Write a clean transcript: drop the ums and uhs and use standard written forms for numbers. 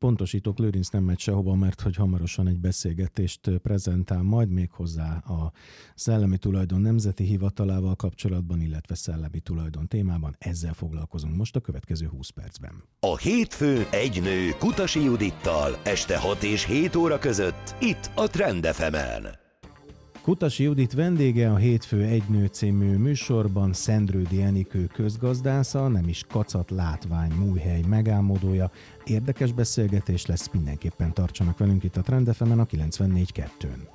pontosítok, Lőrinc nem megy sehova, mert hogy hamarosan egy beszélgetést prezentál majd méghozzá a Szellemi Tulajdon Nemzeti Hivatalával kapcsolatban, illetve szellemi tulajdon témában. Ezzel foglalkozunk most a következő 20 percben. A Hétfőn egy nő Kutasi Judittal este 6 és 7 óra között itt a Trend FM-en. Kutasi Judit vendége a Hétfő egy nő című műsorban, Szendrődi Enikő közgazdásza, nem is kacat látvány mújhely megálmodója. Érdekes beszélgetés lesz, mindenképpen tartsanak velünk itt a Trend FM-en a 94.2-n.